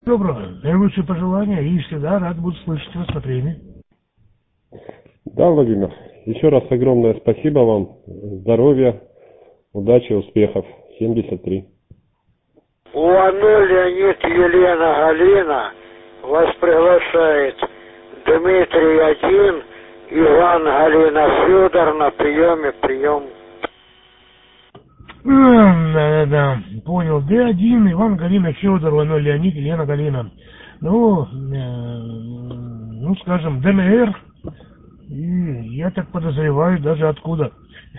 Доброго, наилучшие пожелания и всегда рад буду слышать вас на премии. Да, Владимир, еще раз огромное спасибо вам. Здоровья, удачи, успехов. 73. УАН Леонид Елена Галина вас приглашает Дмитрий 1, Иван Галина Федор на прием. Да, понял. Д1, Иван Галина Федор, УАН Леонид Елена Галина. Скажем, ДНР, и я так подозреваю, даже откуда.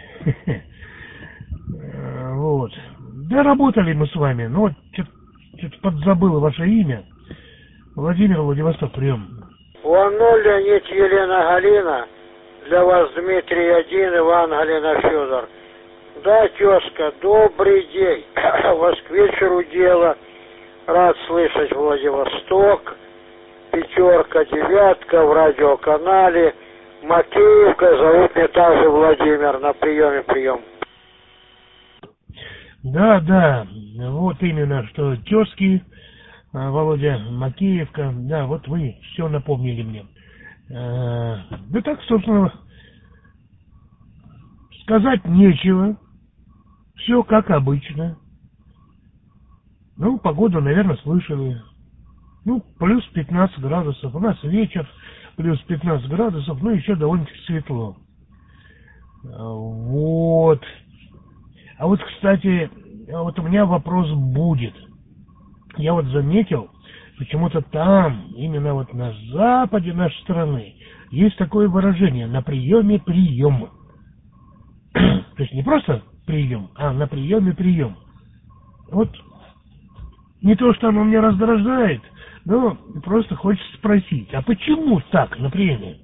Вот. Да, работали мы с вами, но вот что-то подзабыл ваше имя. Владимир, Владивосток, прием. УАН Леонид Елена Галина, для вас Дмитрий 1, Иван Галина Федор. Да, тезка, добрый день. Вас к вечеру дело. Рад слышать Владивосток. 5, 9 в радиоканале. Макеевка, зовут меня также Владимир. На прием. Да, вот именно, что тезки, Володя, Макеевка, да, вот вы все напомнили мне. Да так, собственно, сказать нечего, все как обычно. Погоду, наверное, слышали. Плюс 15 градусов, у нас вечер, плюс 15 градусов, еще довольно-таки светло. Вот. А вот, кстати, вот у меня вопрос будет. Я вот заметил, почему-то там, именно вот на западе нашей страны, есть такое выражение: на приеме прием. То есть не просто прием, а на приеме прием. Вот не то, что оно меня раздражает, но просто хочется спросить, а почему так на приеме?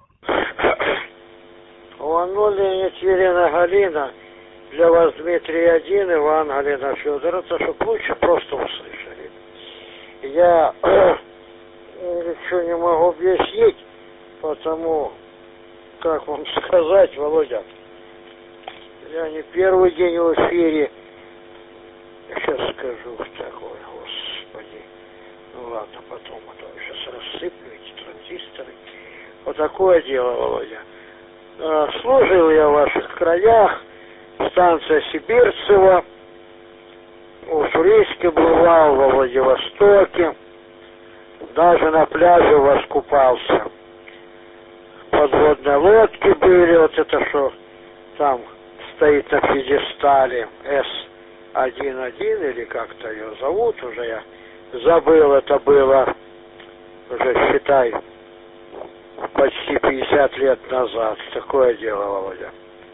УАН Леонид Елена Галина, для вас Дмитрий 1, Иван Галина Федор. Это чтоб лучше просто услышали. Я ничего не могу объяснить, потому, как вам сказать, Володя, я не первый день в эфире. Сейчас скажу такое, господи. Ладно, потом, а то сейчас рассыплю эти транзисторы. Вот такое дело, Володя. Служил я в ваших краях, станция Сибирцева, в Уссурийске бывал, во Владивостоке, даже на пляже у вас купался. Подводные лодки были, вот это что там стоит на пьедестале, С-11 или как-то ее зовут, уже я забыл, это было уже, считай, почти 50 лет назад. Такое дело, Володя.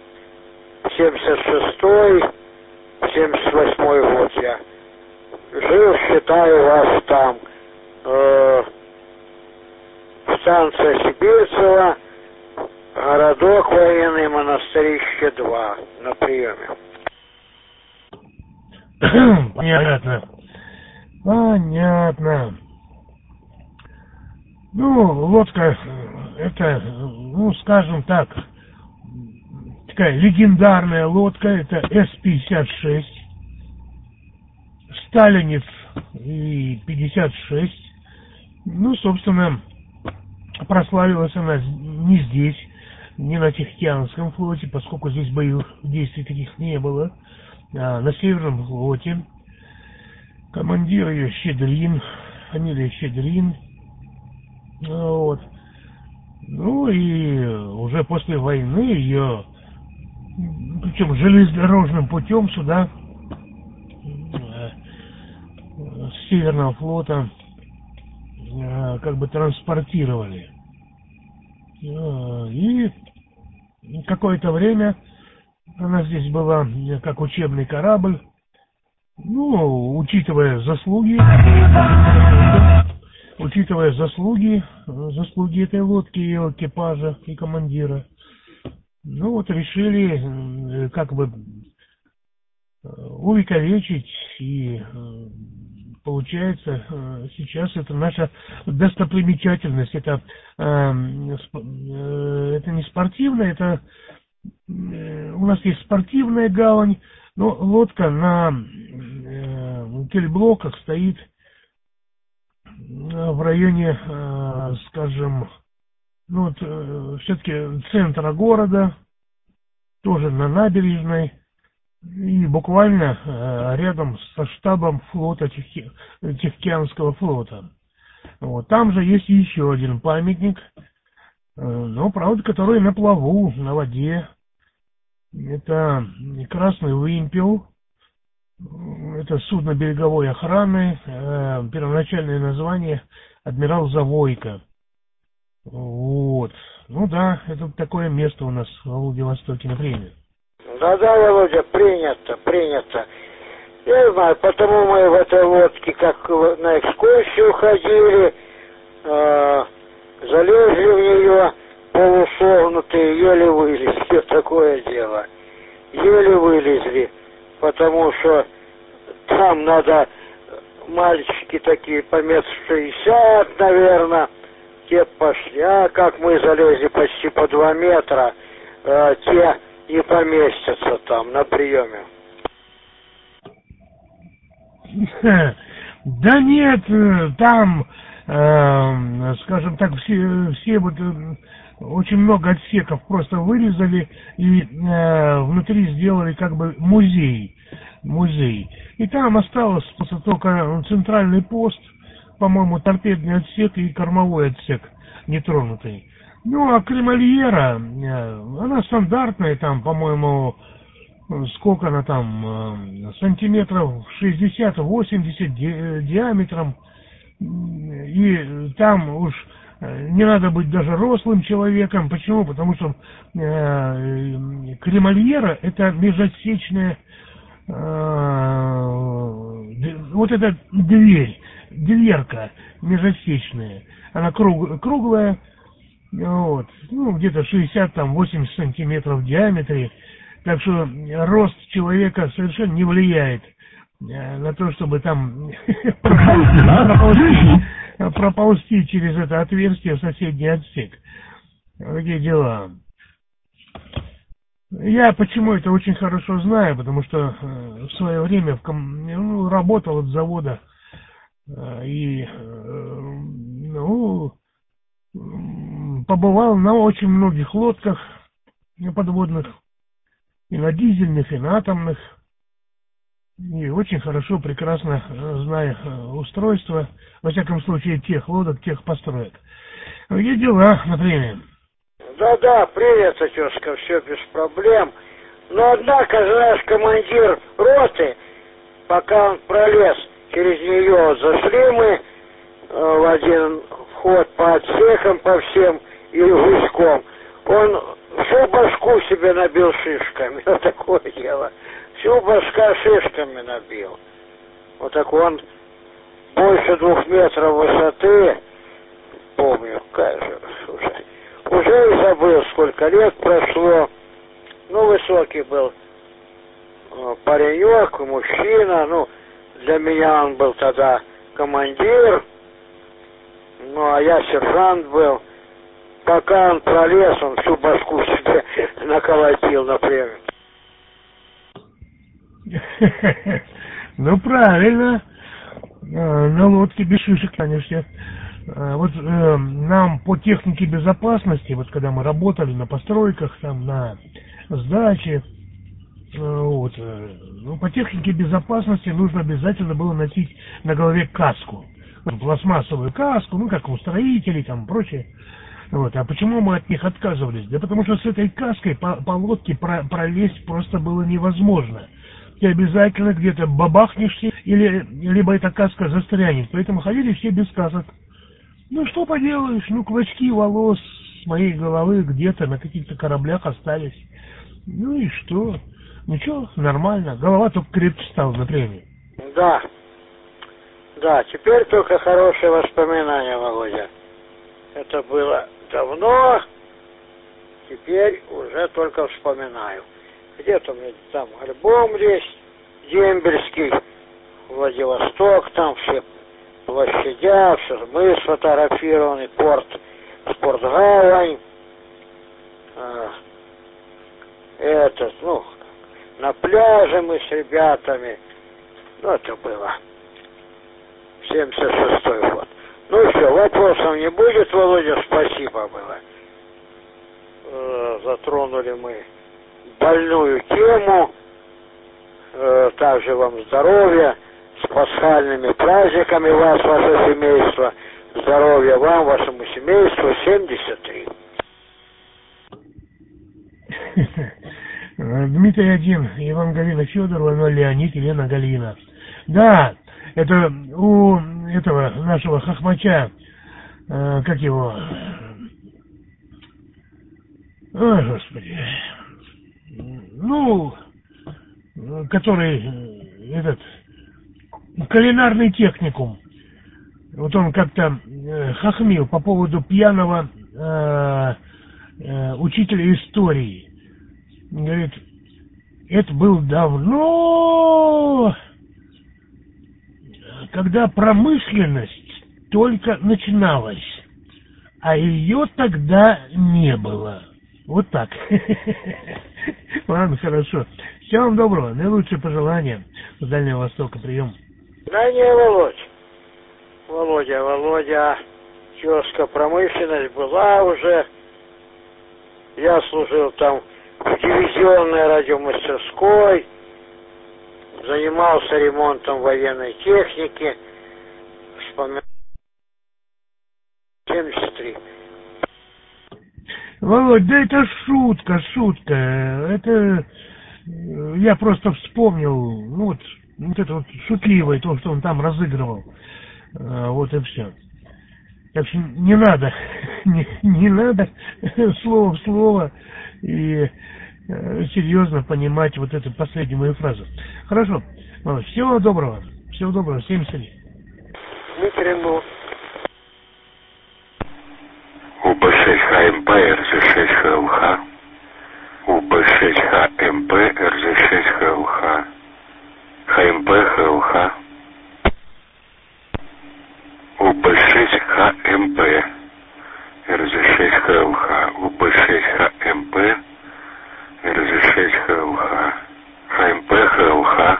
76-й, 78-й год я жил, считаю, вас там. Станция Сибирцева, городок военный, Монастырище 2, на приеме. Понятно. Лодка, это, скажем так, такая легендарная лодка, это С-56, Сталинец и 56. Собственно, прославилась она не здесь, не на Тихоокеанском флоте, поскольку здесь боевых действий таких не было, а на Северном флоте. Командир ее Щедрин, фамилия Щедрин. Вот. И уже после войны ее, причем железнодорожным путем сюда, с Северного флота, как бы транспортировали. И какое-то время она здесь была как учебный корабль. Учитывая заслуги этой лодки, ее экипажа и командира, решили как бы увековечить, и получается сейчас это наша достопримечательность. Это не спортивная, это у нас есть спортивная гавань, но лодка на кельблоках стоит районе, скажем, ну вот, все-таки центра города, тоже на набережной, и буквально рядом со штабом флота, Тихоокеанского флота. Вот. Там же есть еще один памятник, но, правда, который на плаву, на воде. Это Красный Вымпел. Это судно береговой охраны. Первоначальное название Адмирал Завойко. Вот. Ну да, это такое место у нас в Владивостоке, например. Да-да, Володя, принято. Я знаю, потому мы в этой лодке, как на экскурсию ходили, залезли в нее полусогнутые, еле вылезли, такое дело. Еле вылезли, потому что там надо, мальчики такие по метру 60, наверное, те пошли, а как мы залезли почти по 2 метра, те не поместятся там на приеме. Да нет, там, скажем так, все вот очень много отсеков просто вырезали и внутри сделали как бы музей. И там осталось только центральный пост, по-моему, торпедный отсек и кормовой отсек нетронутый. Ну, а кремольера, она стандартная, там, по-моему, сколько она там, сантиметров 60-80 диаметром. И там уж не надо быть даже рослым человеком. Почему? Потому что кремольера — это межотсечная, вот эта дверка межотсечная. Она круглая, вот, ну, где-то 60-80 сантиметров в диаметре. Так что рост человека совершенно не влияет на то, чтобы там проползти через это отверстие в соседний отсек. Такие дела. Я почему это очень хорошо знаю, потому что в свое время работал от завода и побывал на очень многих лодках подводных, и на дизельных, и на атомных. И очень хорошо, прекрасно знаю устройство, во всяком случае, тех лодок, тех построек. Какие дела, например? Да-да, привет, тетушка, все без проблем. Но однако, знаешь, командир роты, пока он пролез через нее, зашли мы в один вход по отсекам, по всем, и гуськом. Он всю башку себе набил шишками. Вот такое дело. Всю башка шишками набил. Вот так он больше 2 метров высоты. Помню, уже и забыл, сколько лет прошло. Ну, высокий был паренек, мужчина. Ну, для меня он был тогда командир. Ну, а я сержант был. Пока он пролез, он всю башку себе наколотил, например. Ну, правильно. На лодке без шишек, конечно. Вот нам по технике безопасности, вот когда мы работали на постройках, там, на сдаче, вот, ну, по технике безопасности нужно обязательно было носить на голове каску. Пластмассовую каску, ну, как у строителей, там, прочее. Вот. А почему мы от них отказывались? Да потому что с этой каской по лодке пролезть просто было невозможно. Ты обязательно где-то бабахнешься, либо эта каска застрянет. Поэтому ходили все без касок. Ну, что поделаешь, ну, клочки волос с моей головы где-то на каких-то кораблях остались. Ну и что? Ничего, нормально. Голова только крепче стала, например. Да, теперь только хорошие воспоминания, Володя. Это было давно, теперь уже только вспоминаю. Где-то у меня там альбом есть, дембельский, Владивосток, там все площадя, все, мы сфотографированы, порт, спортгавань, на пляже мы с ребятами, ну, это было 76-й год. Ну, все, Вопросов не будет, Володя, спасибо было. Затронули мы больную тему. Также вам здоровья, с пасхальными праздниками вас, ваше семейство. Здоровья вам, вашему семейству, 73. Дмитрий 1, Иван Галина Федорова, 0 Леонид, Елена Галина. Да, это у этого нашего хохмача, как его, ой, господи, ну, который, этот, кулинарный техникум. Вот он как-то хохмил по поводу пьяного учителя истории. Говорит, это было давно, когда промышленность только начиналась, а ее тогда не было. Вот так. Ладно, хорошо. Всего вам доброго. Наилучшие пожелания с Дальнего Востока. Прием. Да не, Володя, тезка промышленность была уже. Я служил там в дивизионной радиомастерской, занимался ремонтом военной техники. Вспоминаю 73. Володь, да это шутка. Это я просто вспомнил, ну вот это вот шутливое, то, что он там разыгрывал. Вот и все. Так что не надо, не надо слово в слово и серьезно понимать вот эту последнюю мою фразу. Хорошо, Володь, всего доброго, 70. Дмитрий, ну. УБ6ХМП РЗ6ХЛХ, УБ6ХМП РЗ6ХЛХ, ХМП ХЛХ, УБ6ХМП РЗ6ХЛХ, УБ6ХМП РЗ6ХЛХ, ХМП ХЛХ.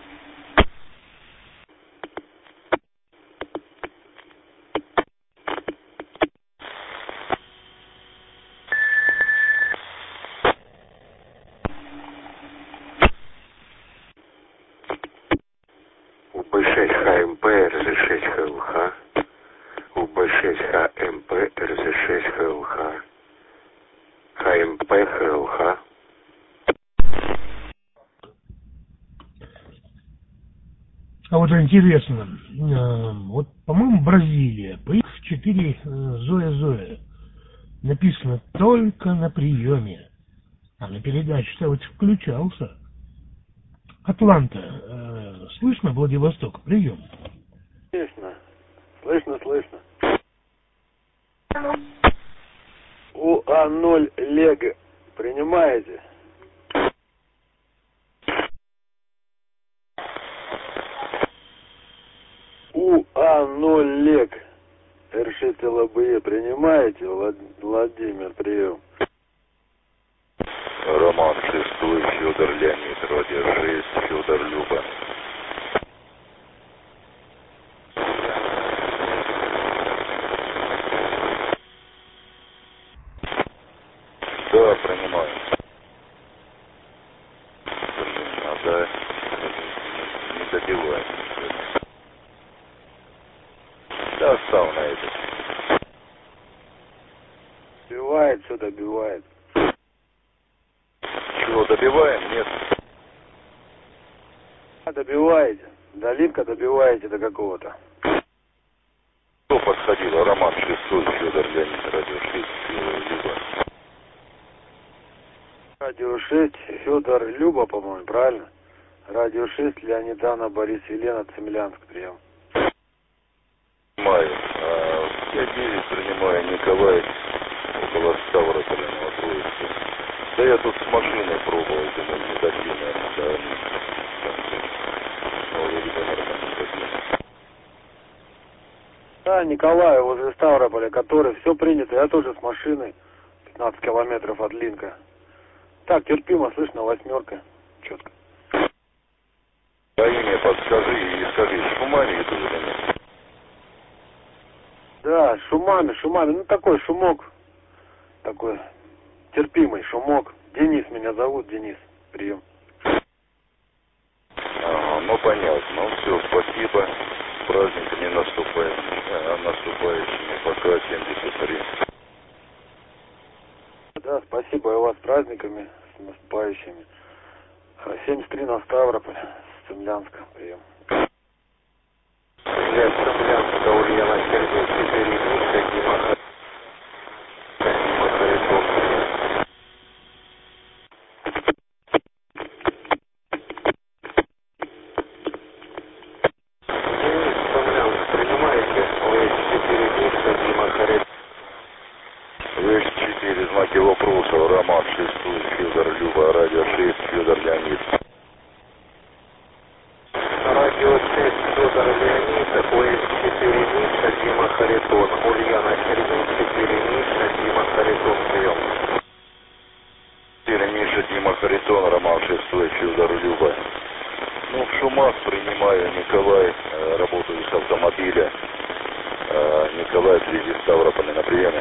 УБ6ХМП РЗ6ХЛХ, УБ6ХМП РЗ6ХЛХ, ХМП ХЛХ. А вот интересно, вот, по-моему, Бразилия, ПХ-4 Зоя, написано только на приеме, а на передаче-то вот включался. Атланта, слышно, Владивосток, прием. Слышно. УА-0 Лего принимаете? УА-0 Лег Р6 ЛБЕ принимаете? Владимир, прием. Роман 6, Федор Леонид, радио 6, Федор Люба. Да, принимаю. Да, не добиваем. Да, стал на это. Добивает, все добивает. Чего добиваем? Нет. Добиваете. Доливка добиваете до какого-то. Кто подходил? Роман 6, Федор Леонид, радио 6, Люба. Радио 6, Федор Люба, по-моему, правильно? Радио 6, Леонидана, Борис, Елена, Цемлянск, прием. Принимаю. 5-9 принимаю, Николай, около Ставрополя, Новотроицка. Да я тут с машиной пробовал, думаю, не дошли, наверное, до Владимира. Да, Николай, возле Ставрополя, который все принято, я тоже с машиной, 15 километров от Линка. Так, терпимо, слышно, 8, четко. А имя подскажи и скажи, с Кумани иду или нет? Да, шумами, ну такой шумок, такой терпимый шумок. Денис меня зовут, Денис, прием. Ага, ну понятно, ну все, спасибо, с праздниками наступающими, пока 73. Да, спасибо и вас с праздниками, с наступающими. 73 на Ставрополь, с Цемлянска, прием. Для Цемлянска Ульяна Сергей 4 Миша, Дима Харитон. Денис, Цемлянск, принимаете? ВС-4 Миша, Дима Харитон. ВС-4, знаки вопроса, Роман 6, Федор Люба, радио 6, Федор Леонид. Радио 6, Федор Леонид, ВС-4 Миша, Дима Харитон. Ульяна Сергей 4 Миша, Дима Харитон, прием. 4 Миша, Дима Харитон, Роман 6, Федор Люба. Ну, в Шумах принимаю, Николай, работаю с автомобиля. Николай, вблизи Ставрополя, на приеме.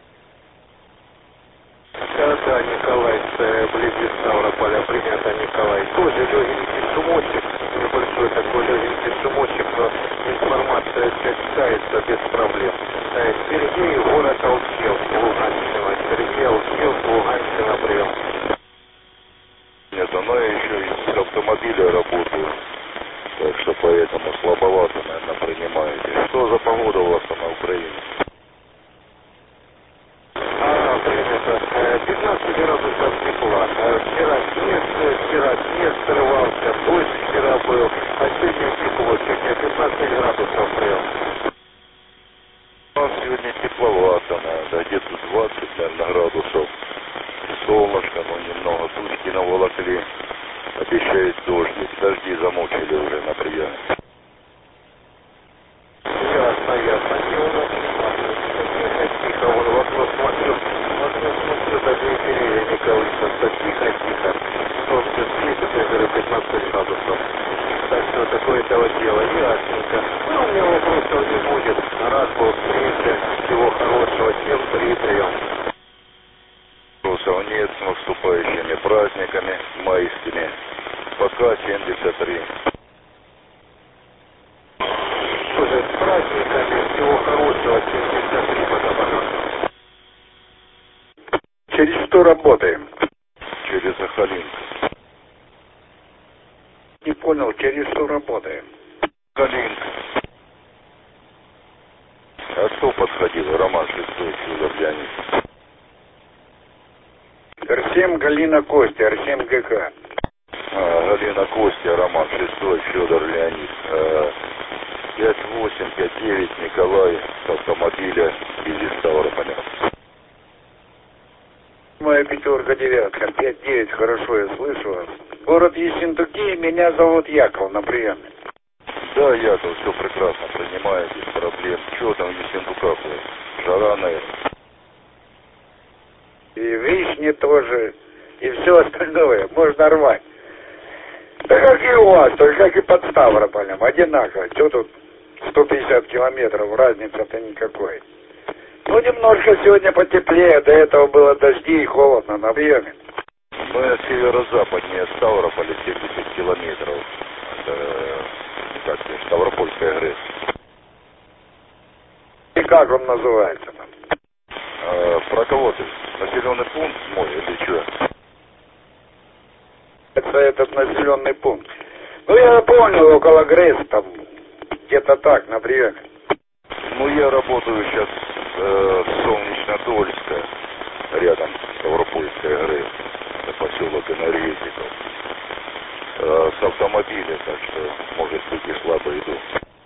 Да, Николай, вблизи Ставрополя, принято, Николай. Тоже легенький шумочек, небольшой такой легенький шумочек, но информация читается без проблем. Сергей, город Алчев, Луганщина. Сергей Алчев, Луганщина, прием. Нет, она еще из автомобиля работаю. Так что поэтому слабовато, наверное, принимаете. Что за погода у вас там на Украине? Принято. 15 градусов тепла. Вчера снег срывался, дождь вчера был, а сегодня тепло, сегодня 15 градусов прием. У нас сегодня тепловато, наверное, где-то 20, наверное, градусов. Солнышко, но немного тучки наволокли. Обещает дождик. Дожди замучили уже на приеме. Ясно. Не у нас тихо, вон вопрос смотрю, даже и деревья не колышутся. Тихо. Солнце светит, я говорю, 15 градусов. Так что такое-то вот дело, ясненько. Ну, у меня вопросов не будет. Рад был встрече. Всего хорошего. Всем прием. Вопросов нет, с наступающими праздниками майскими. Пока 73. Тоже с праздниками. Всего хорошего. 73, пока. Через что работаем? Через Сахалинск. Не понял, через что работаем? Сахалинск. А кто подходил? Роман 6, Федор Леонид. Арсем, Галина, Костя, Арсем ГК. Галина, Костя, Роман 6, Федор Леонид. 5859 Николай с автомобиля из Ставрополя. Моя пятерка, девятка, 5-9, хорошо, я слышу вас. Город Ессентуки, меня зовут Яков, на приеме. Да, Яков, все прекрасно принимаю, без проблем. Чего там в Ессентуках? Жара, наверное. И вишни тоже, и все остальное можно рвать. Да как и у вас, только как и под Ставрополем, одинаково. Что тут 150 километров, разницы-то никакой. Ну, немножко сегодня потеплее, до этого было дожди и холодно на приеме. Мы северо-западнее Ставрополя, 70 километров. Это, Ставропольская ГРЭС. И как он называется там? Про кого ты? Населенный пункт мой или что? Это этот населенный пункт. Ну, я понял, около ГРЭС, там, где-то так, на приеме. Ну, я работаю сейчас в Солнечно-Дольске, рядом Ставропольская ГРЭС, это поселок энергетиков. С автомобиля, так что, может быть, и слабо иду.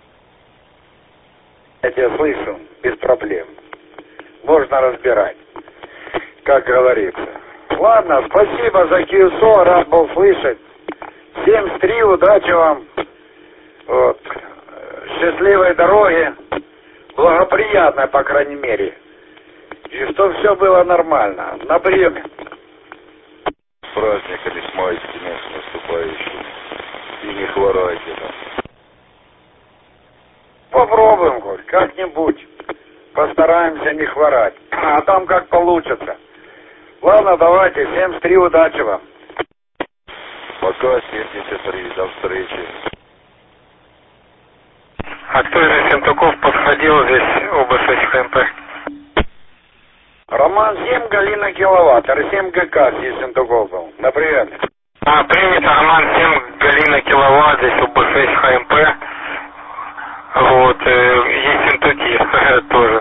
Я тебя слышу, без проблем. Можно разбирать, как говорится. Ладно, спасибо за QSO, рад был слышать. 73, удачи вам. Вот. Счастливой дороги. Благоприятной, по крайней мере. И что все было нормально. На приеме. С праздниками, с майскими, с наступающими. И не хворайте там. Попробуем хоть как-нибудь. старайся не хворать. А там как получится. Ладно, давайте. 73, удачи вам. Пока, 73, до встречи. А кто из Ессентуков подходил здесь ОБ-6 ХМП? Роман 7, Галина киловатт. Р7 ГК с Ессентуков был. На прием. Принято, Роман 7, Галина киловатт, здесь ОБ-6 ХМП. Вот, Ессентуки тоже.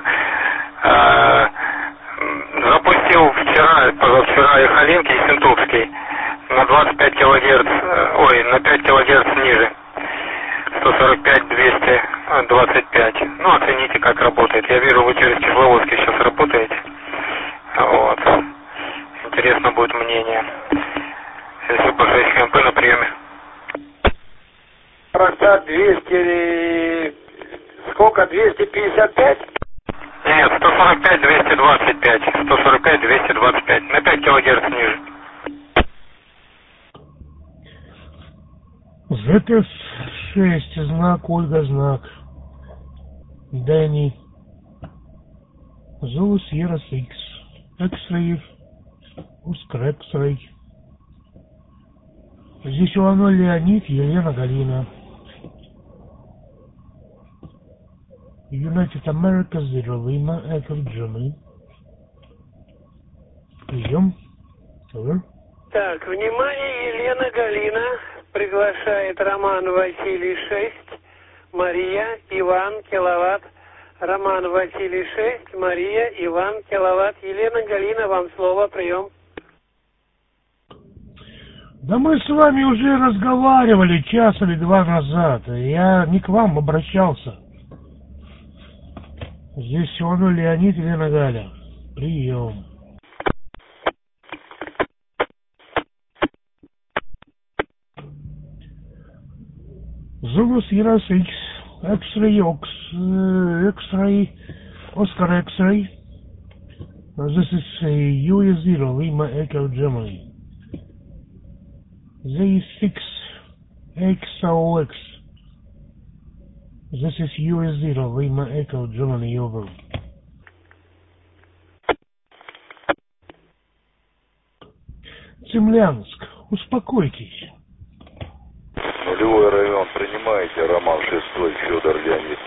Запустил позавчера Ихалинки Ессентукский на 25 килогерц, на 5 килогерц ниже. 145-225. Ну, оцените, как работает. Я вижу, вы через Кисловодске сейчас работаете. Вот. Интересно будет мнение. Если по 6 ХМП на приеме. 200... Сколько? 255? Нет, 145-225. 145-225. На 5 килогерц ниже. ЗТС-6, знак, Ольга, знак. Дэнни. Зулу Сьерра Икс. X-Ray. Оскар X-Ray. Здесь Иванов Леонид, Елена Галина. United America, Zero Lima, Echo Germany. Прием. Over. Так, внимание, Елена Галина приглашает Роман Василий 6, Мария, Иван, киловатт. Роман Василий 6, Мария, Иван, киловатт. Елена Галина, вам слово, прием. Да мы с вами уже разговаривали час или два назад. Я не к вам обращался. Здесь Иванов Леонид, Елена Галя. Прием. Zulu Sierra 6, X-Ray, X-Ray, Oscar X-Ray. This is US 0, Lima Echo Germany. Z6 XOX. This is US 0, Lima Echo Germany, over. Цимлянск, успокойтесь. Нулевой район принимаете, Роман 6, Федор Леонид.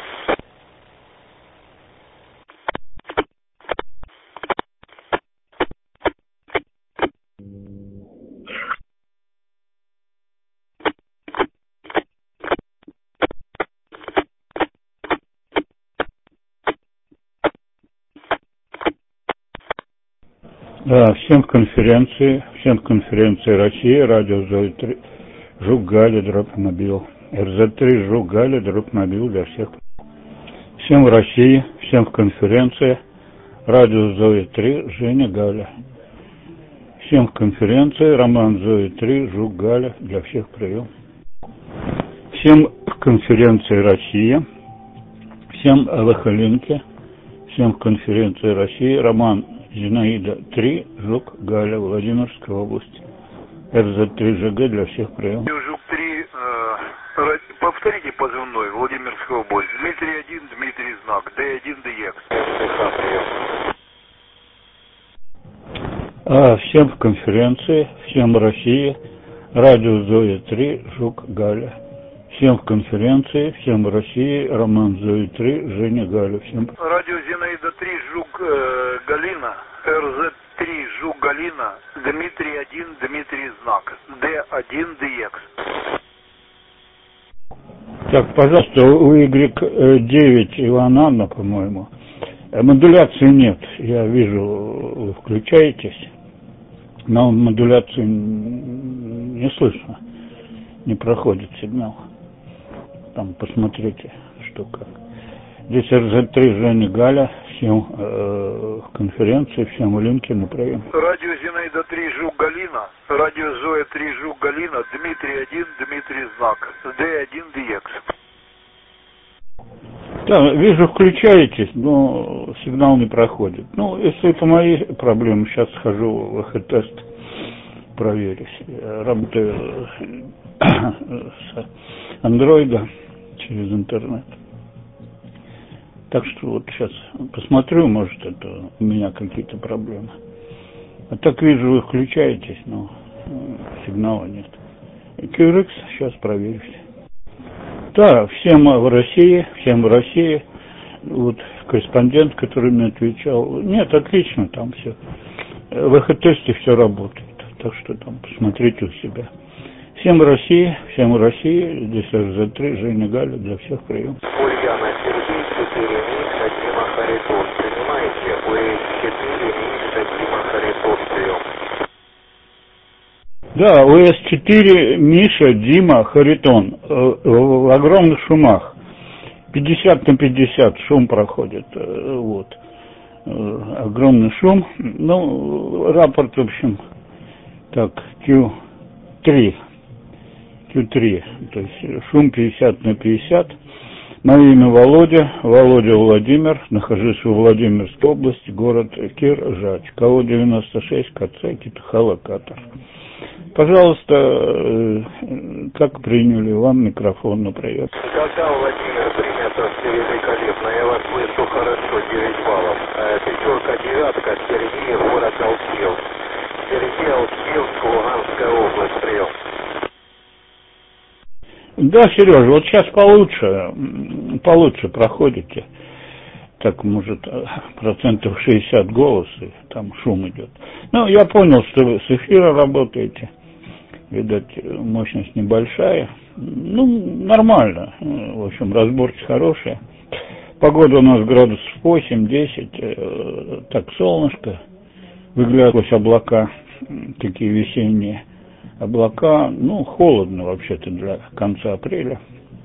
Да, всем конференции России, радио ЗОИ-3, Жук Галя, Дропмобил, РЗ-3, Жук Галя, Дропмобил для всех. Всем в России, всем в конференции, радио ЗОИ-3, Женя Галя. Всем в конференции, Роман ЗОИ-3, Жук Галя, для всех прием. Всем в конференции Россия, всем в Ихалинке, всем в конференции России, Роман Зинаида 3, Жук Галя, Владимирская область. РЗ-3 ЖГ для всех прием. Жук-3, повторите позывной, Владимирская область. Дмитрий 1, Дмитрий знак, Д1, ДЕКС. Всем в конференции, всем в России, радио ЗОИ-3, Жук Галя. Всем в конференции, всем в России, Роман ЗОИ-3, Женя Галя. Всем. Радио Зинаида 3, Жук Галина, РЗ-3, Жук Галина, Дмитрий 1, Дмитрий знак, Д1, ДЕКС. Так, пожалуйста, у Y9 Иванана, по-моему, модуляции нет. Я вижу, вы включаетесь, но модуляции не слышно, не проходит сигнал. Там посмотрите, что как. Здесь РЗ-3 Женя Галя, всем в конференции, всем в линке на прием. Радио Зинаида 3, Жук Галина, радио Зоя 3, Жук Галина, Дмитрий 1, Дмитрий знак, Д1, ДЕКС. Да, вижу, включаетесь, но сигнал не проходит. Ну, если это мои проблемы, сейчас схожу в АХ-тест, проверюсь. Я работаю с андроида через интернет. Так что вот сейчас посмотрю, может, это у меня какие-то проблемы. А так вижу, вы включаетесь, но сигнала нет. QRX, сейчас проверюсь. Да, всем в России. Вот корреспондент, который мне отвечал. Нет, отлично, там все. В эхотесте все работает. Так что там посмотрите у себя. Всем в России. Здесь РЗ-3, Женя Галя, для всех прием. Ульяна Сергей, 4 Миша, Дима Харитон. Принимаете? УС-4 Миша, Дима Харитон, прием. Да, УС-4 Миша, Дима Харитон. В огромных шумах. 50/50 шум проходит. Вот. Огромный шум. Ну, рапорт, в общем, так, Q3, то есть шум 50/50. Мое имя Володя Владимир, нахожусь во Владимирской области, город Киржач, КО 96, КЦ, Китахалокатор. Пожалуйста, как приняли, вам микрофон на прием. Да, Владимир, принято, все великолепно, я вас слышу хорошо, 9 баллов. Пятерка, девятка, Сергей, город Алкиловск. Сергей, Алкиловск, Луганская область, прием. Да, Сережа, вот сейчас получше проходите. Так, может, 60% голоса, там шум идет. Ну, я понял, что вы с эфира работаете. Видать, мощность небольшая. Ну, нормально. В общем, разборки хорошие. Погода у нас градусов 8-10. Так, солнышко. Выглядывают облака, такие весенние облака. Ну, холодно вообще-то для конца апреля.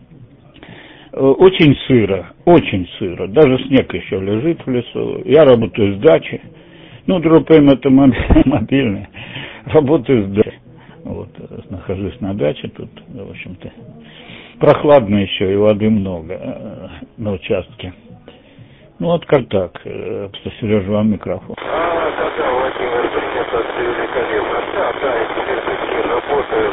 Очень сыро. Даже снег еще лежит в лесу. Я работаю с дачи. Ну, ДРОПМ это мобильный. Работаю с дачи. Вот, нахожусь на даче тут, в общем-то. Прохладно еще, и воды много на участке. Ну, вот как так. Сережа, вам микрофон. Да, Владимир, принято, все великолепно. Да, я теперь работаю.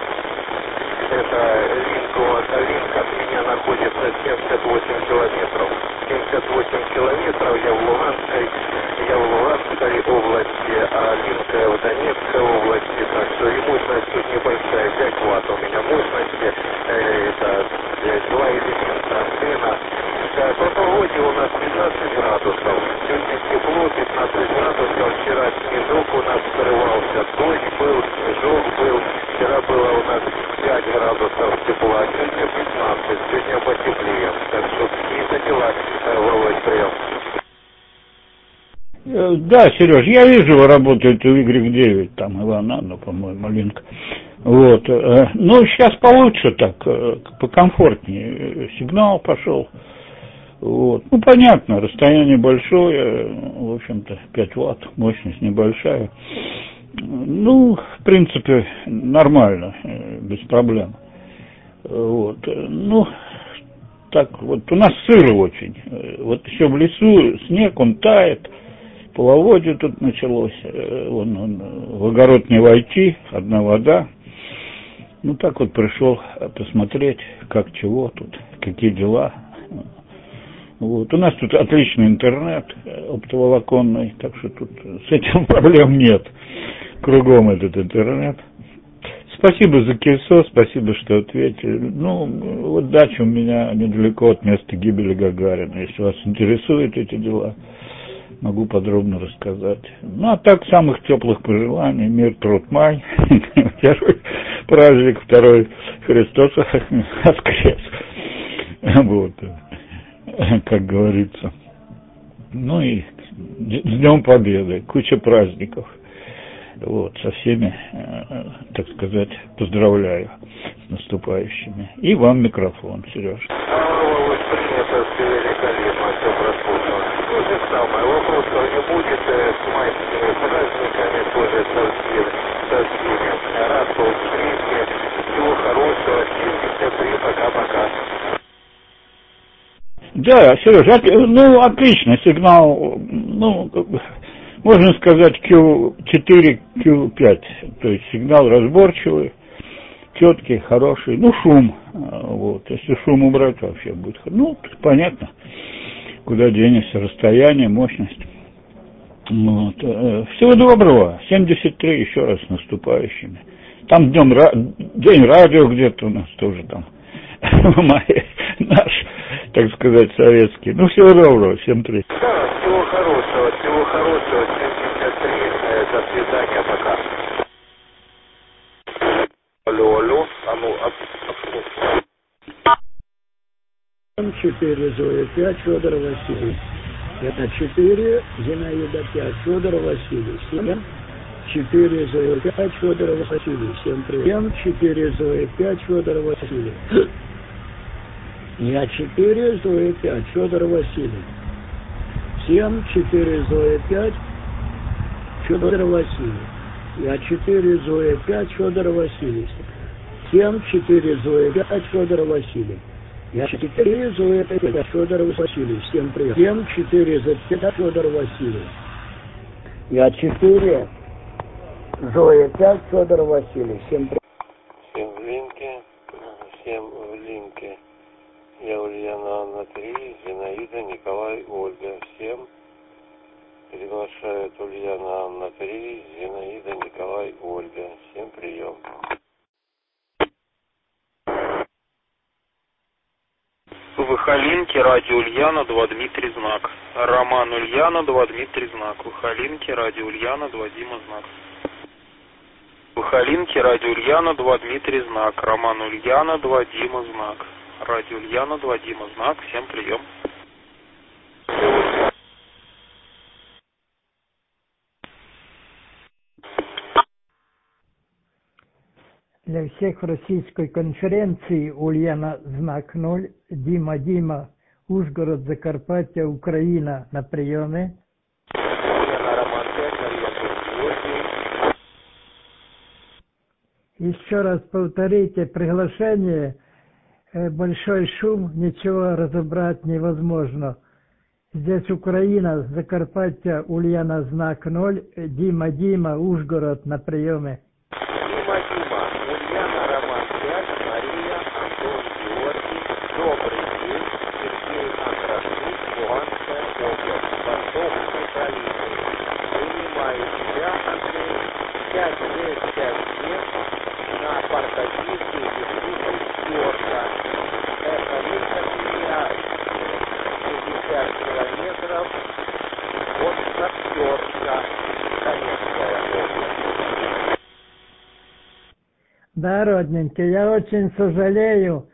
Это Линк от меня находится 78 километров. 78 километров, я в Луганской области, а Линка в Донецкой области, так что и мощность тут небольшая, 5 ватт у меня мощности, это 2 элемента антенна. По погоде у нас 15 градусов, сегодня тепло, 15 градусов, вчера снежок у нас срывался, дождь был, снежок был, вчера было у нас 5 градусов тепла, сегодня 15, сегодня потеплее, так что какие-то дела, Володь, прием. Да, Сереж, я вижу, вы работаете в Y9, там Иванана, по-моему, Линк. Вот. Ну, сейчас получше так, покомфортнее. Сигнал пошел. Вот. Ну, понятно, расстояние большое, в общем-то, 5 ватт, мощность небольшая. Ну, в принципе, нормально, без проблем. Вот. Ну, так вот, у нас сыро очень. Вот еще в лесу снег, он тает. Половодье тут началось, он в огород не войти, одна вода. Ну, так вот пришел посмотреть, как чего тут, какие дела. Вот. У нас тут отличный интернет, оптоволоконный, так что тут с этим проблем нет. Кругом этот интернет. Спасибо за кельцо, спасибо, что ответили. Ну, вот дача у меня недалеко от места гибели Гагарина. Если вас интересуют эти дела, могу подробно рассказать. Ну, а так, самых теплых пожеланий. Мир, труд, май. Первый праздник, второй Христос воскрес. Вот, как говорится. Ну и с Днем Победы. Куча праздников. Вот, со всеми, так сказать, поздравляю с наступающими. И вам микрофон, Сереж. Володь, принято, все великолепно, все прослушано. То же самое, вопросов не будет с майскими праздниками, тоже со всеми. Рад был встрече, всего хорошего, 73, пока-пока. Да, Сереж, ну, отлично, сигнал, ну, можно сказать, Q4, Q5, то есть сигнал разборчивый, четкий, хороший, ну, шум, вот, если шум убрать, вообще будет, ну, понятно, Куда денешься? Расстояние, мощность. Вот. Всего доброго. 73 еще раз с наступающими. Там день радио где-то у нас тоже там. Наш, так сказать, советский. Ну, всего доброго. Всем привет. Да, всего хорошего. 73. До свидания, пока. Алло. А ну, 4 Зоя 5 Федор Василий. Это 4 Зинаида 5 Федор Василий. 7 4 Зоя 5 Федор Василий. Всем привет. 4 Зоя 5 Федор Василий. Я 4 Зоя 5 Федор Василий. 7 4 Зоя 5 Федор Василий. Я 4 Зоя 5 Федор Василий. 7 4 Зоя 5 Федор Василий. Я 4 Зоя 5 Федор Василий. Всем привет. 7 4 Зоя 5 Федор Василий. Я 4 Зоя 5 Федор Василий. Всем привет. всем в линке. Я Ульяна Анна 3, Зинаида, Николай, Ольга. Всем приглашает Ульяна Анна 3, Зинаида, Николай, Ольга. Всем прием. Выхолинки, радио Ульяна, 2 Дмитрий, знак. Роман Ульяна, 2 Дмитрий, знак. Выхолинки, радио Ульяна, 2 Дима, знак. Выхолинки, радио Ульяна, 2 Дмитрий, знак. Роман Ульяна, 2 Дима, знак. Радио Ульяна, 2 Дима, знак. Всем прием. Для всех в российской конференции Ульяна знак 0, Дима, Ужгород, Закарпаття, Украина на приеме. Еще раз повторите приглашение. Большой шум, ничего разобрать невозможно. Здесь Украина, Закарпаття, Ульяна знак 0, Дима, Ужгород на приеме. Дима, Ульяна, Роман 5, Мария, Антон, Георгий, добрый день, Сергей, Андрашук, Луганская область, Восток Украины. Принимаю тебя, Андрей, 5957 на паркозике Юрий Стерка. Это выход меня 50 километров от Шахтерска, Донецкая область. Да, родненький, я очень сожалею,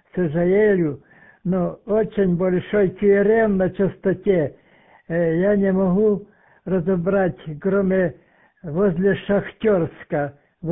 но очень большой QRM на частоте. Я не могу разобрать, кроме возле Шахтерска.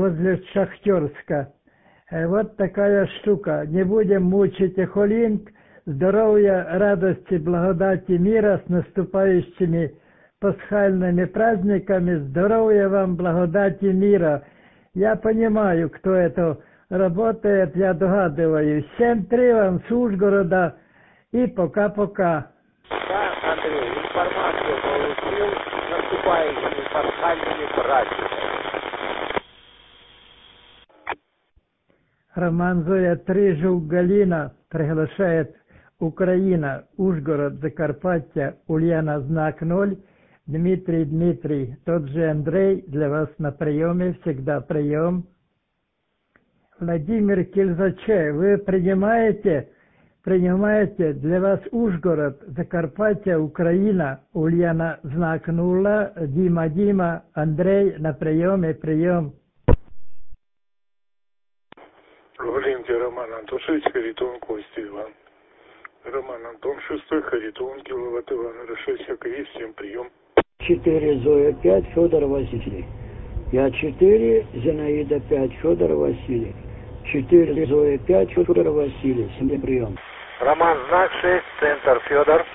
Вот такая штука. Не будем мучить Эхолинк. Здоровья, радости, благодати, мира с наступающими пасхальными праздниками. Здоровья вам, благодати, мира. Я понимаю, кто это работает, я догадываюсь. 7-3 вам с Ужгорода и пока-пока. Да, Андрей, информацию получил с наступающими пасхальными праздниками. Роман Зоя 3, Жук Галина приглашает Украина, Ужгород, Закарпаття, Ульяна знак 0, Дмитрий, тот же Андрей, для вас на приеме, всегда прием. Владимир Кильзаче, вы принимаете, для вас Ужгород, Закарпаття, Украина, Ульяна знак 0, Дима, Андрей на приеме, прием. Валентин Роман Антон 6, Харитон Костя Иван. Роман Антон 6, Харитон Киловатт Иван, Рашесия Киев, всем прием. 4 Зоя 5 Федор Василий. Я 4 Зинаида 5 Федор Василий. 4 Зоя 5 Федор Василий. Всем прием. Роман знак 6, центр Федор.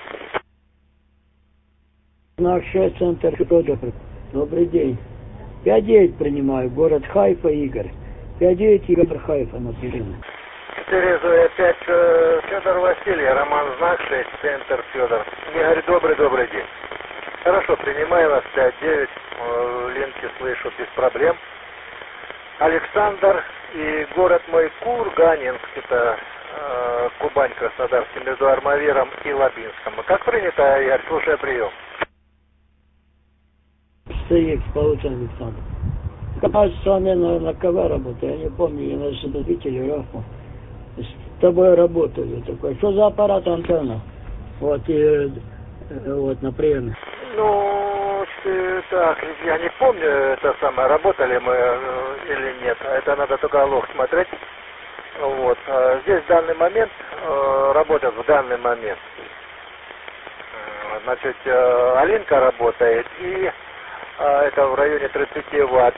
Знак 6, центр Федор. Добрый день. 5-9 принимаю. Город Хайфа, Игорь. 5-9 Игорь Хайфа на приеме. 4 Зоя 5 Федор Василий. Роман знак 6, центр Федор. Игорь, добрый день. Хорошо, принимаю вас 5-9, Ленки слышу без проблем. Александр и город мой Курганинск, это Кубань-Краснодарский, между Армавиром и Лабинском. Как принято, Игорь, слушай прием. Стоит, получен Александр. Кажется, он, на КВ работает, я не помню, я на телеграфу. С тобой работаю такой. Что за аппарат антенна? Вот, и вот на приеме. Ну, так, я не помню, это самое, работали мы или нет. Это надо только лог смотреть. Вот. Здесь в данный момент работает в данный момент. Значит, Алинка работает, и это в районе 30 ватт.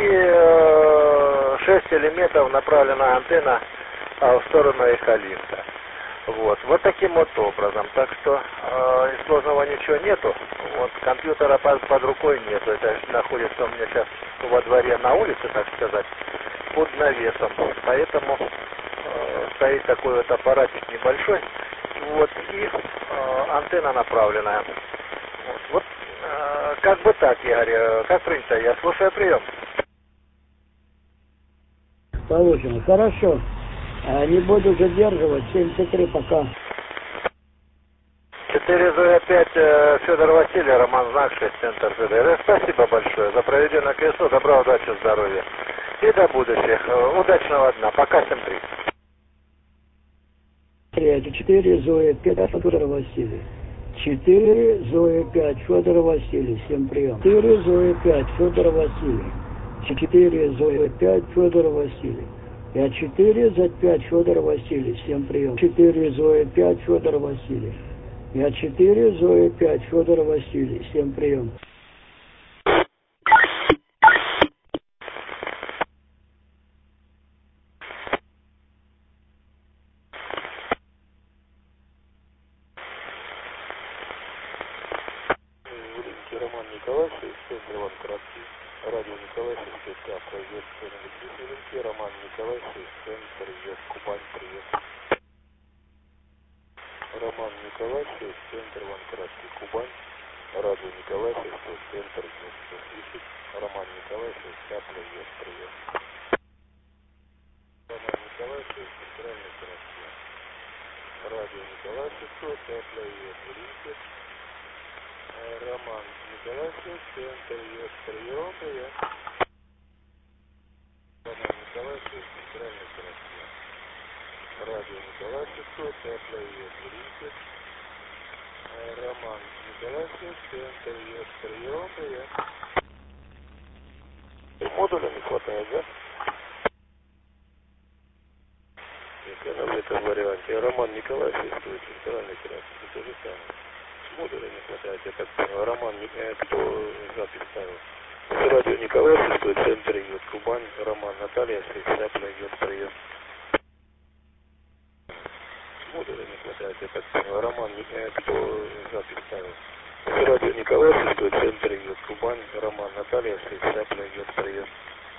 И 6 элементов направлена антенна в сторону Эхолинка. Вот таким вот образом. Так что сложного ничего нету. Вот компьютера под рукой нету. Это находится у меня сейчас во дворе на улице, так сказать, под навесом. Поэтому стоит такой вот аппаратик небольшой. Вот, и антенна направленная. Вот как бы так, Игорь, как принято, я слушаю прием. Получено, хорошо. Не буду задерживать, 73 пока. 4 Зоя-5, Федор Василий, Роман Знак, 6, центр ЖДР. Спасибо большое за проведенное колесо, добра, удачи, здоровья. И до будущих. Удачного дня. Пока, 7-3. 4 Зоя-5, Федор Василий. 4 Зоя-5, Федор Василий, всем прием. 4 Зоя-5, Федор Василий. 4 Зоя-5, Федор Василий. 4 За-5, Федор Василий, всем прием. 4 Зоя-5, Федор Василий. 4 Зоя-5, Федор Василий, всем прием. Роман Николаевич, центр Иван Краткий, радио Николаевич, СТК, проезд Роман Николаевич, центр Кубань, привет. Роман Николаевич, центр Иван Краткий, Кубань, радио Николаевич, центр слышит. Роман Николаевич, привет, привет. Роман Николаевич, центральный Краткий, радио Николаевич, привет, привет. Роман Николаевич, центр прием, привет. Роман Николаевич, центральный Краткий, радио Николаевич, привет, привет. Роман Николаевич, центр прием, привет. Модуля не хватает, да? В этом варианте Роман Николаевич, центральный Краткий, то же самое. Модуля не хватает, я так понял. Роман, кто запись ставил? Радио Николаевич, центр идет, Кубань, Роман, Наталья, Сапля идет, прием. Модуля не хватает, я так понял. Роман, кто запись ставил? Радио Николаевич, центр идет, Кубань, Роман, Наталья, Сапля идет, прием.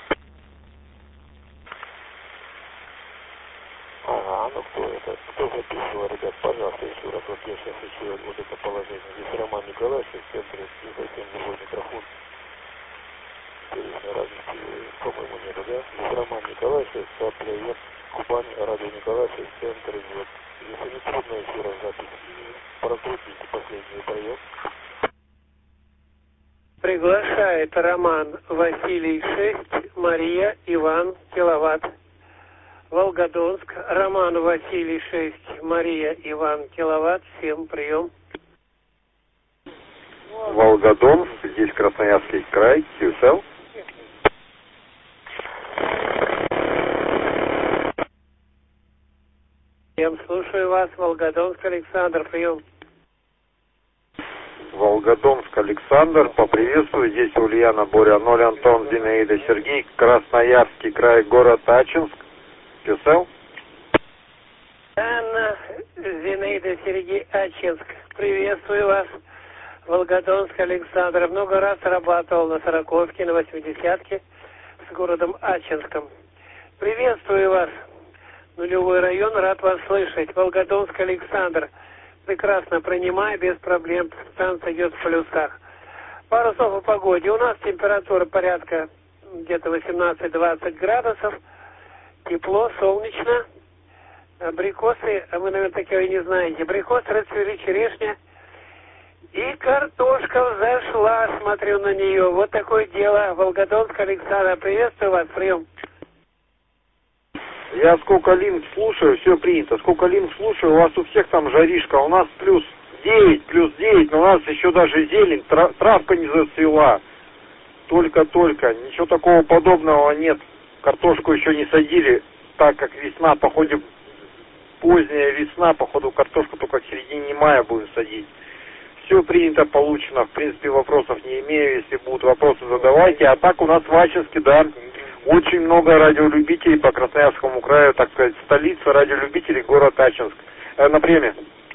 Ага, ну кто это? Кто записывал, ребят, пожалуйста, еще раз, вот я сейчас хочу вот это положение. Здесь Роман Николаевич, в центре, не совсем другой микрофон. Интересно, разницы, по-моему, нету, да? Здесь Роман Николаевич, Сапля, Кубань, радио Николаевич, центр, вот. Если не трудно, еще раз запись. Прокрутите последний прием. Приглашает Роман Василий 6, Мария Иван киловатт. Волгодонск, Роман Василий 6, Мария Иван киловатт, всем прием. Волгодонск, здесь Красноярский край, QSL. Всем слушаю вас, Волгодонск, Александр, прием. Волгодонск, Александр, поприветствую, здесь Ульяна, Боря, 0, Антон, Зинаида, Сергей, Красноярский край, город Ачинск. QSL. Анна, Зинаида, Сергей, Ачинск. Приветствую вас. Волгодонск, Александр. Много раз работал на 40-ке, на 80-ке с городом Ачинском. Приветствую вас. Нулевой район, рад вас слышать. Волгодонск, Александр. Прекрасно принимаю, без проблем. Станция идет в плюсах. Пару слов о погоде. У нас температура порядка где-то 18-20 градусов. Тепло, солнечно. абрикосы, а вы, наверное, такого и не знаете. Абрикосы расцвели, черешня. И картошка взошла, смотрю на нее. Вот такое дело. Волгодонск, Александр, приветствую вас, прием. Я сколько лин слушаю, все принято. Сколько лин слушаю, у вас у всех там жаришка. У нас плюс 9, но у нас еще даже зелень, травка не зацвела. Только-только. Ничего такого подобного нет. Картошку еще не садили, так как весна, походу, поздняя весна, походу, картошку только в середине мая будем садить. Все принято, получено. В принципе, вопросов не имею. Если будут вопросы, задавайте. А так у нас в Ачинске, да, очень много радиолюбителей по Красноярскому краю, так сказать, столица радиолюбителей, город Ачинск. На премии.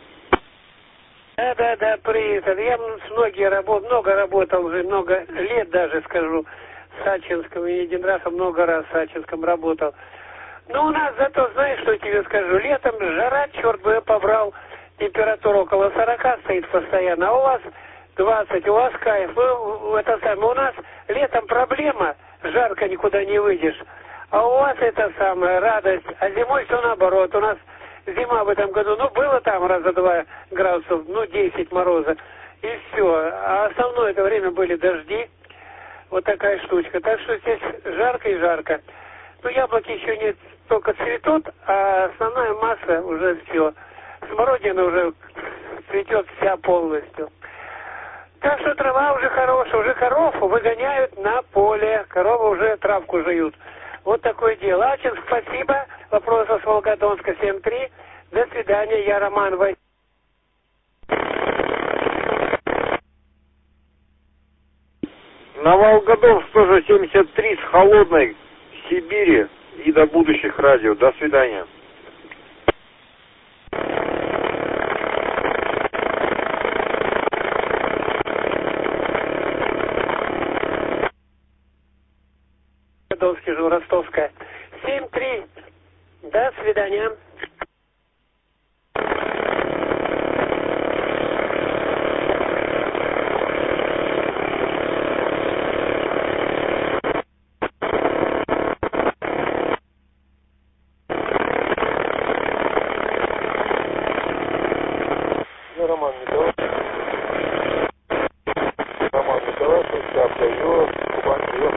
Да, принято. Я много работал уже, много лет даже, скажу, с Ачинском. И один раз, много раз с Ачинском работал. Но у нас зато, знаешь, что я тебе скажу, летом жара, черт бы я побрал. Температура около 40 стоит постоянно, а у вас 20, у вас кайф. Это самое. У нас летом проблема, жарко никуда не выйдешь. А у вас это самое, радость. А зимой все наоборот. У нас зима в этом году, было там раза 2 градусов, 10 мороза. И все. А основное это время были дожди. Вот такая штучка. Так что здесь жарко и жарко. Яблоки еще не только цветут, а основная масса уже все. Смородина уже цветет вся полностью. Так что трава уже хорошая, уже коров выгоняют на поле. Коровы уже травку жуют. Вот такое дело. Ачинск, спасибо. Вопросов с Волгодонска 7-3. До свидания. Я Роман Васильевич. На Волгодонск тоже 73 с холодной Сибири и до будущих радио. До свидания. Волгодонский же, Ростовская. 7-3. До свидания. Роман Николаевич, Капка, Кубань, прием.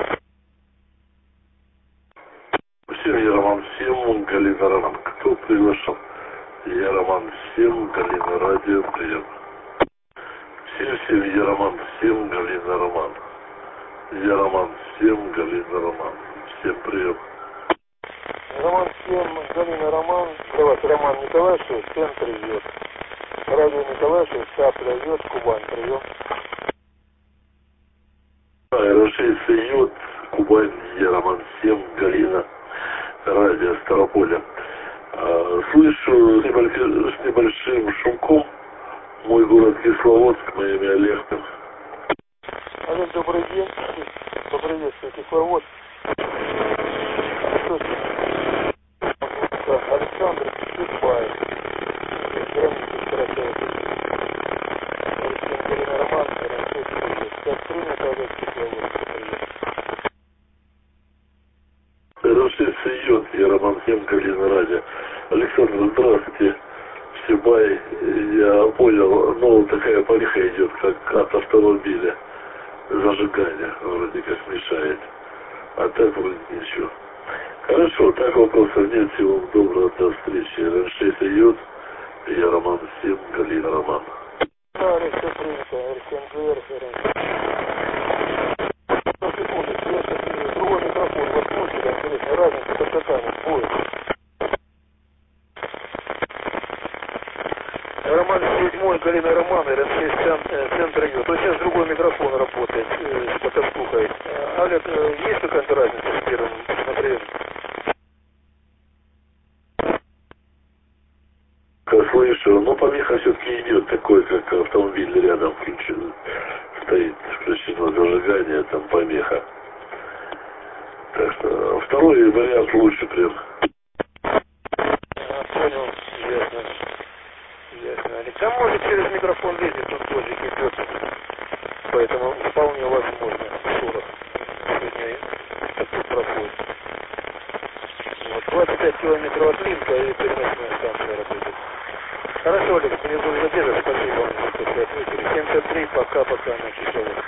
Всем Роман, всем Галина Роман. Кто приглашен? Я Роман, всем Галина Радио, прием. Всем я Роман, всем Галина Роман. Я Роман, всем Галина Роман. Всем прием. Роман, всем Галина Роман. Для вас Роман Николаевич, центр идет. Радио Николаевич, Капля идет, Кубань, прием. РШ идет, Кубань, я Роман, всем Галина. Радио Старополя. Слышу с небольшим шумком мой город Кисловодск, мое имя Олег. Олег, добрый день. Поприветствую Кисловодск. Александр Чубаев. Граница Старополя. Галина Роман, как принято, Олег Кисловодск. Идет, я Роман, всем Галина Радио. Александр, здравствуйте. Сибай, я понял, такая помеха идет, как от автомобиля. Зажигание вроде как мешает. А так вроде ничего. Хорошо, так вопросов нет. Всего доброго, до встречи. РН6 идет, я Роман, всем Галина Роман. Да, Олег, все принято. РКНГР, другой микрофон возьмите, интересно, разница по стакану будет. Роман 7, Галина Роман, РН6 центр идет. Вот сейчас другой микрофон работает с потослухой. Олег, есть какая-то разница с первым смотрением? Слышу, помеха все-таки идет, такой, как автомобиль рядом включен, стоит, включено зажигание, там помеха. Так что второй вариант лучше прям. Понял, ясно. Олег, там может через микрофон лезет, тут дождик идет, поэтому вполне возможно, 40 сегодня такой проходит. Вот, 25 километров от Линка и переносная станция работает. Хорошо, Олег, мне был задержан, спасибо вам, что вы ответили. 73, пока на часовых.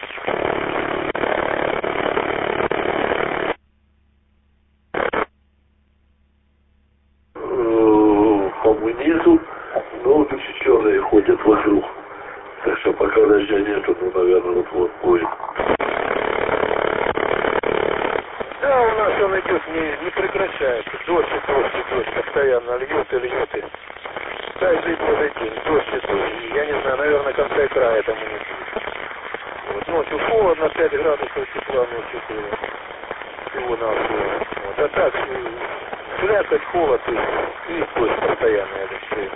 По низу, но тучи черные ходят вокруг. Так что пока дождя нету, ну, наверное, вот будет. Да, у нас он идет, не прекращается. Дождь, постоянно льет и льет. Каждый божий день, дождь. Я не знаю, наверное, конца и края тому нет. Вот, ночью холодно, 5 градусов тепла ночью было. Всего-навсего. Вот, а так, слякоть, холод и дождь постоянно рядом стоит.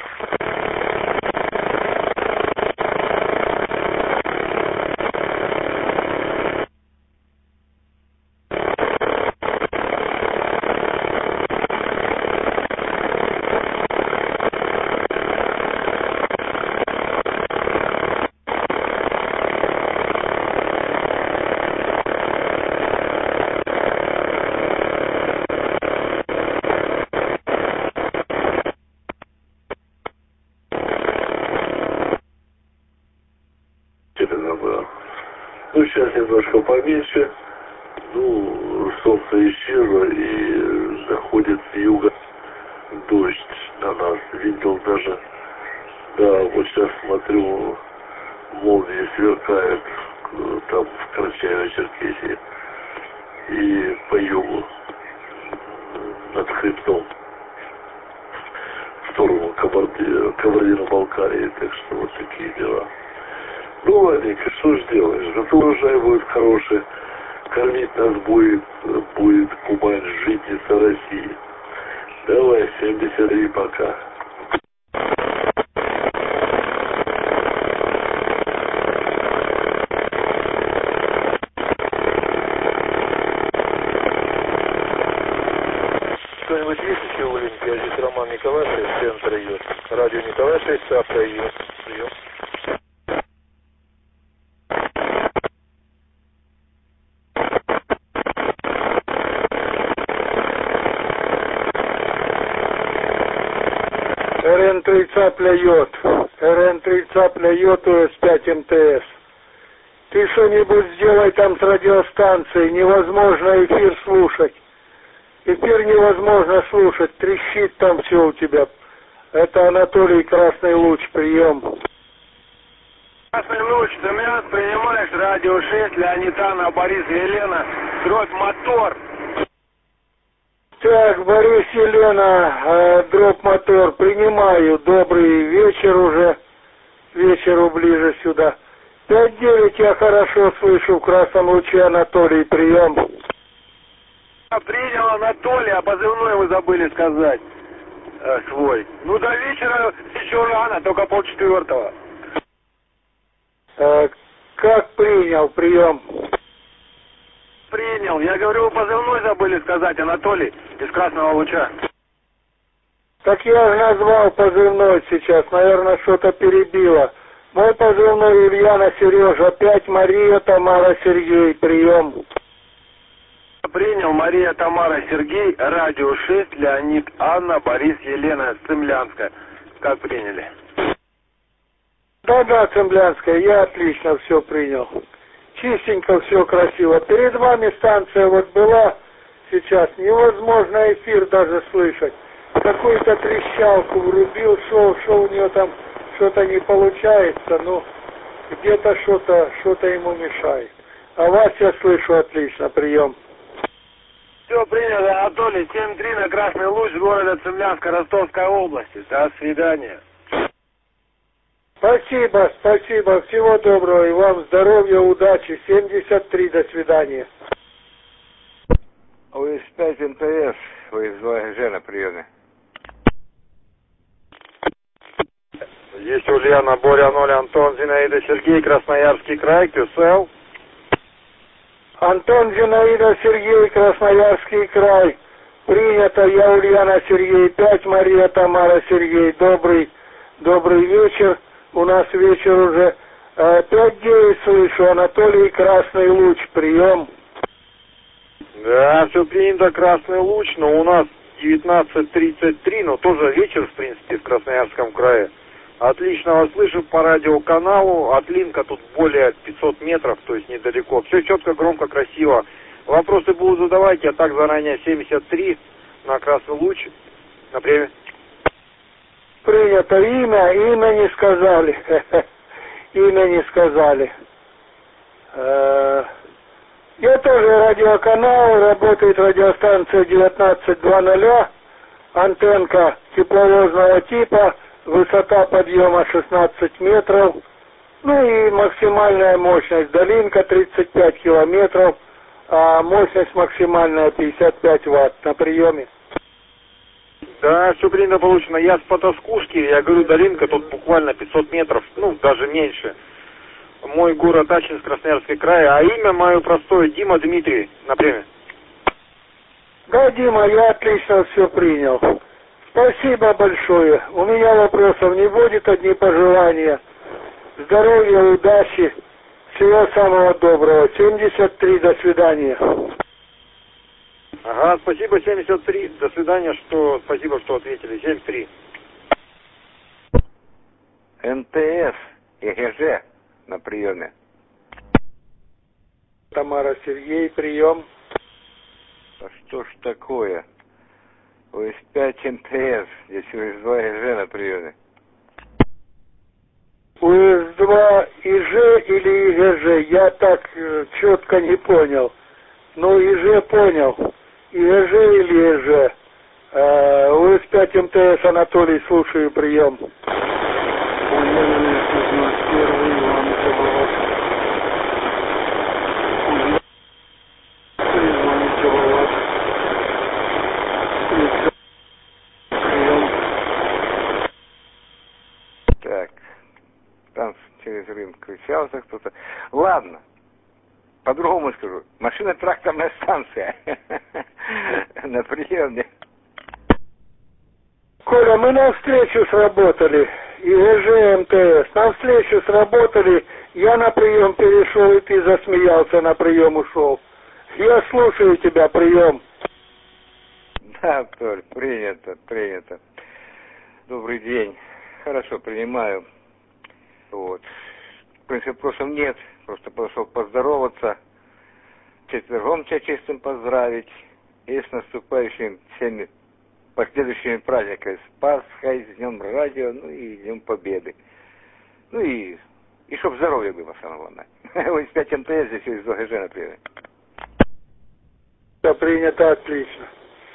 Ну, сейчас немножко поменьше. Ну, солнце исчезло и заходит с юга дождь на нас. Видел даже, да, вот сейчас смотрю, молнии сверкают там в Карачаево-Черкесии и по югу над хребтом в сторону Кабардино-Балкарии. Так что вот такие дела. Ну, ладненько, что ж делаешь? Зато урожай будет хороший. Кормить нас будет Кубань, житница России. Давай, 73 пока. Кто-нибудь есть еще в Олимпе? Здесь Роман Николаевич, центр идет. Радио Николай 6, САПа идет. Прием. РН-3 цапля йод. РН-3 цапля йод УС-5 МТС. Ты что-нибудь сделай там с радиостанцией. Невозможно эфир слушать. Эфир невозможно слушать. Трещит там все у тебя. Это Анатолий Красный Луч. Прием. Красный Луч, ты меня принимаешь? Радио 6, Леонид, Анна, Борис, Елена. Дробь мотор. Так, Борис, Елена, дроп мотор, принимаю. Добрый вечер уже, вечеру ближе сюда. 5-9 я хорошо слышу в Красном Луче, Анатолий, прием. Принял Анатолий, а позывной вы забыли сказать свой. Ну, до вечера еще рано, только 3:30. Как принял, прием? Принял. Я говорю, вы позывной забыли сказать, Анатолий, из Красного Луча. Так я же назвал позывной сейчас, наверное, что-то перебило. Мой позывной Ульяна Сережа, 5 Мария Тамара Сергей, прием. Принял Мария Тамара Сергей, радио 6, Леонид, Анна, Борис, Елена, Цемлянская. Как приняли? Да, Цемлянская, я отлично все принял. Чистенько, все красиво. Перед вами станция вот была сейчас. Невозможно эфир даже слышать. Какую-то трещалку врубил, шел у нее там что-то не получается. Ну, где-то что-то ему мешает. А вас я слышу отлично. Прием. Все принято, Анатолий. 7-3 на Красный Луч города Цемлянска, Ростовской области. До свидания. Спасибо. Всего доброго и вам здоровья, удачи. 73, до свидания. УС-5 МТС, выездной ГЖ на приеме. Есть Ульяна, Боря 0, Антон, Зинаида, Сергей, Красноярский край, КСЛ. Антон, Зинаида, Сергей, Красноярский край. Принято, я Ульяна, Сергей, 5 Мария Тамара Сергей. Добрый вечер. У нас вечер уже. 5-9 слышу. Анатолий Красный Луч. Прием. Да, все принято, Красный Луч, но у нас 19:33, но тоже вечер, в принципе, в Красноярском крае. Отлично вас слышу по радиоканалу, от Линка тут более 500 метров, то есть недалеко. Все четко, громко, красиво. Вопросы буду задавать, я так заранее 73 на Красный Луч, на время. Принято. Имя не сказали. Имя не сказали. Я тоже радиоканал, работает радиостанция 19:00, антенка тепловозного типа, высота подъема 16 метров, ну и максимальная мощность, долинка 35 километров, а мощность максимальная 55 ватт на приеме. Да, все принято получено. Я с Потаскушки, я говорю, долинка тут буквально 500 метров, ну даже меньше. Мой город Ачинск, Красноярский край, а имя мое простое, Дима Дмитрий, например. Да, Дима, я отлично все принял. Спасибо большое. У меня вопросов не будет, одни пожелания. Здоровья, удачи, всего самого доброго. 73, до свидания. Ага, спасибо, 73, до свидания, спасибо, что ответили, 73. МТС, ЕГЖ на приеме. Тамара, Сергей, прием. А что ж такое? УС-5 МТС, здесь УС-2 ЕГЖ на приеме. УС-2 ИЖ или ИГЖ? Я так четко не понял. Ну, ИЖ понял. ИГЖ или ИЖ? УС-5 МТС, Анатолий, слушаю, прием. Так, там через рынок кричался кто-то. Ладно, по-другому скажу. Машино-тракторная станция на приеме. Коля, мы навстречу сработали. ИГЖ, МТС. Навстречу сработали. Я на прием перешел, и ты засмеялся, на прием ушел. Я слушаю тебя, прием. Да, Толь, принято. Добрый день. Хорошо, принимаю. Вот. В принципе, вопросов нет. Просто подошел поздороваться. Четвергом тебя чистым поздравить. И с наступающими всеми последующими праздниками. С Пасхой, с Днем Радио, ну и Днем Победы. Ну и чтоб здоровье было, самое главное. Ось 5 МТС, здесь из ОГЖ, например. Да, принято, отлично.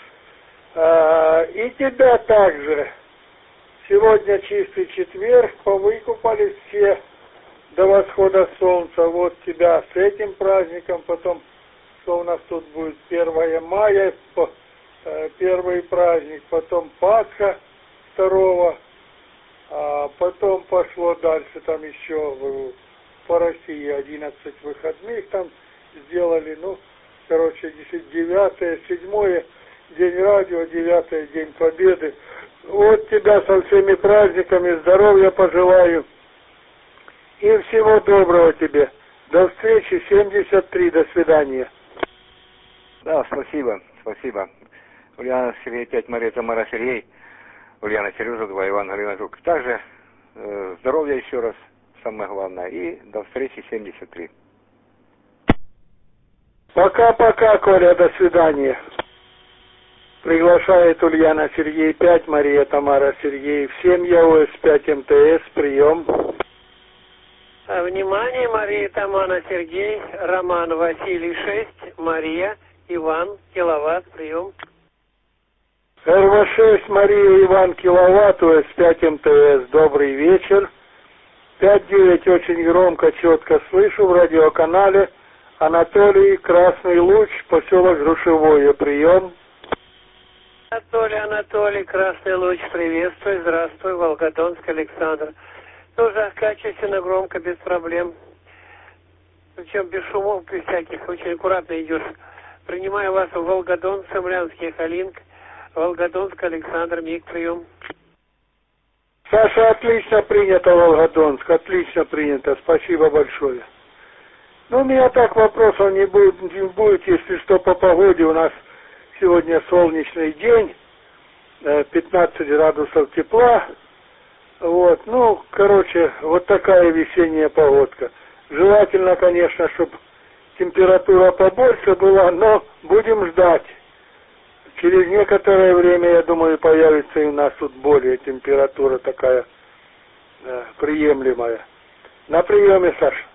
И тебя также. Сегодня чистый четверг, повыкупались все до восхода солнца. Вот тебя с этим праздником, потом, что у нас тут будет, 1 мая, первый праздник, потом Пасха 2, а потом пошло дальше, там еще по России 11 выходных там сделали, ну, короче, 9-е, 7-е, День радио, 9-е, День Победы. Вот тебя со всеми праздниками, здоровья пожелаю и всего доброго тебе. До встречи, 73, до свидания. Да, спасибо. Ульяна, Сергей, 5, Мария, Тамара, Сергей, Ульяна, Сережа, 2, Иван, Галина, Жук. Также здоровья еще раз, самое главное, и до встречи, 73. Пока-пока, Коля, до свидания. Приглашает Ульяна, Сергей, 5, Мария, Тамара, Сергей. Всем я ОС-5 МТС, прием. Внимание, Мария, Тамара, Сергей, Роман, Василий, 6, Мария, Иван, киловатт, прием. РВ-6, Мария, Иван, киловатт, ОС-5 МТС, добрый вечер. 5-9, очень громко, четко слышу в радиоканале. Анатолий, Красный Луч, поселок Грушевое, прием. Анатолий, Красный Луч, приветствую, здравствуй, Волгодонск, Александр. Тоже качественно, громко, без проблем. Причем без шумов, без всяких, очень аккуратно идешь. Принимаю вас в Волгодонск, Самлянский, Халинг, Волгодонск, Александр, МИГ, прием. Саша, отлично принято, Волгодонск, отлично принято, спасибо большое. Ну, у меня так вопросов не будет, если что, по погоде. У нас сегодня солнечный день, 15 градусов тепла. Вот, ну, короче, вот такая весенняя погодка. Желательно, конечно, чтобы температура побольше была, но будем ждать. Через некоторое время, я думаю, появится и у нас тут более температура такая приемлемая. На приеме, Саша.